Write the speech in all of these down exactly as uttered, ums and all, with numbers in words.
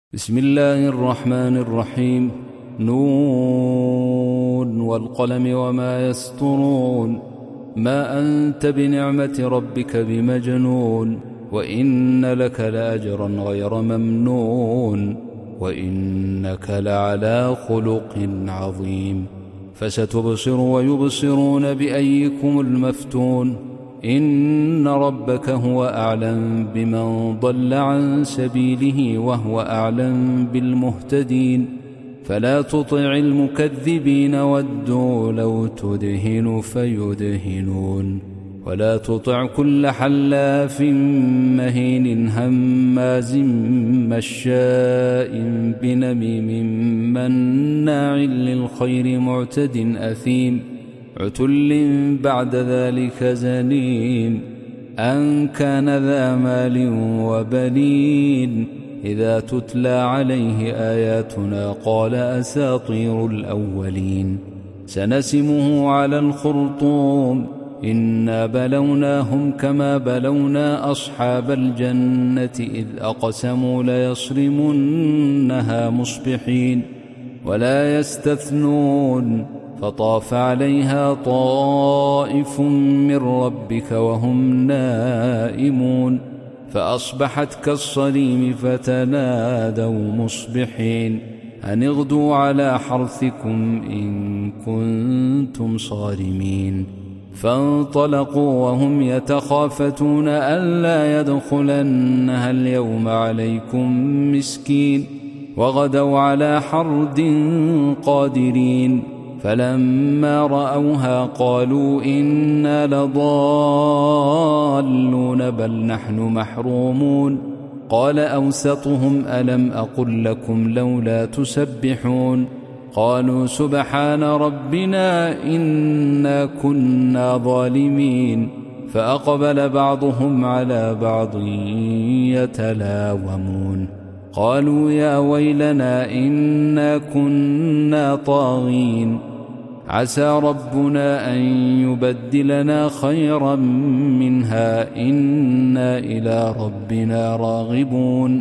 بسم الله الرحمن الرحيم. نون والقلم وما يسطرون. ما أنت بنعمة ربك بمجنون، وإن لك لأجرا غير ممنون، وإنك لعلى خلق عظيم. فستبصر ويبصرون بأيكم المفتون. إن ربك هو أعلم بمن ضل عن سبيله وهو أعلم بالمهتدين. فلا تطع المكذبين ودوا لو تدهن فيدهنون. ولا تطع كل حلاف مهين هماز مشاء بنميم مناع للخير معتد أثيم عتل بعد ذلك زنيم. أن كان ذا مال وبنين إذا تتلى عليه آياتنا قال أساطير الأولين. سنسمه على الخرطوم. إنا بلوناهم كما بلونا أصحاب الجنة إذ أقسموا ليصرمنها مصبحين ولا يستثنون. فطاف عليها طائف من ربك وهم نائمون فأصبحت كالصريم فتنادوا مصبحين أن اغدوا على حرثكم إن كنتم صارمين. فانطلقوا وهم يتخافتون ألا يدخلنها اليوم عليكم مسكين وغدوا على حرد قادرين. فلما رأوها قالوا إنا لضالون بل نحن محرومون. قال أوسطهم ألم أقل لكم لولا تسبحون. قالوا سبحان ربنا إنا كنا ظالمين. فأقبل بعضهم على بعض يتلاومون. قالوا يا ويلنا إنا كنا طاغين. عسى ربنا أن يبدلنا خيرا منها إنا إلى ربنا راغبون.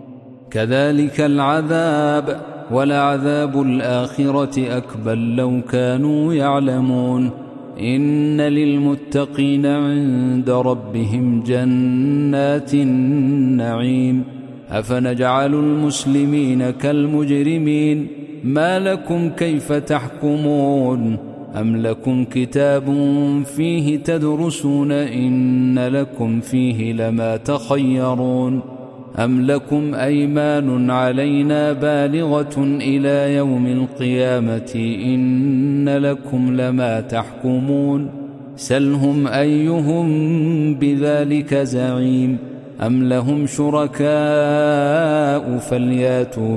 كذلك العذاب ولعذاب الآخرة أكبر لو كانوا يعلمون. إن للمتقين عند ربهم جنات النعيم. أفنجعل المسلمين كالمجرمين ما لكم كيف تحكمون. أم لكم كتاب فيه تدرسون إن لكم فيه لما تخيرون. أم لكم أيمان علينا بالغة إلى يوم القيامة إن لكم لما تحكمون. سلهم أيهم بذلك زعيم. أم لهم شركاء فلياتوا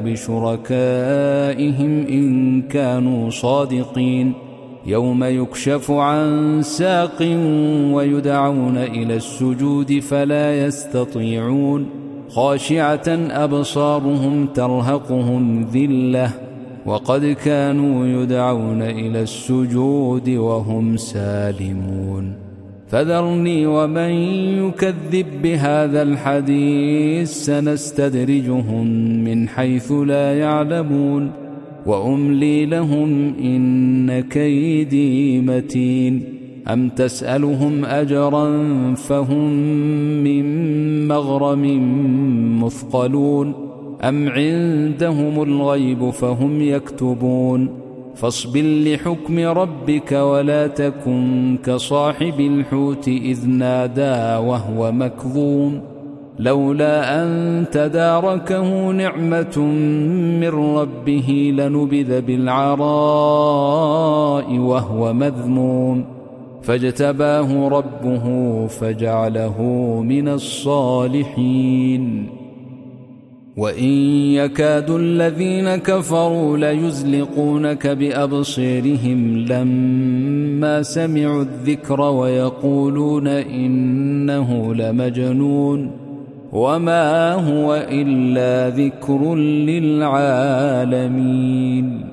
بشركائهم إن كانوا صادقين. يوم يكشف عن ساق ويدعون إلى السجود فلا يستطيعون. خاشعة أبصارهم ترهقهم ذلة وقد كانوا يدعون إلى السجود وهم سالمون. فذرني ومن يكذب بهذا الحديث سنستدرجهم من حيث لا يعلمون وأملي لهم إن كيدي متين. أم تسألهم أجرا فهم من مغرم مثقلون أم عندهم الغيب فهم يكتبون. فاصبر لحكم ربك ولا تكن كصاحب الحوت إذ نادى وهو مكظوم لولا أن تداركه نعمة من ربه لنبذ بالعراء وهو مذموم. فاجتباه ربه فجعله من الصالحين. وإن يكاد الذين كفروا ليزلقونك بأبصيرهم لما سمعوا الذكر ويقولون إنه لمجنون وما هو إلا ذكر للعالمين.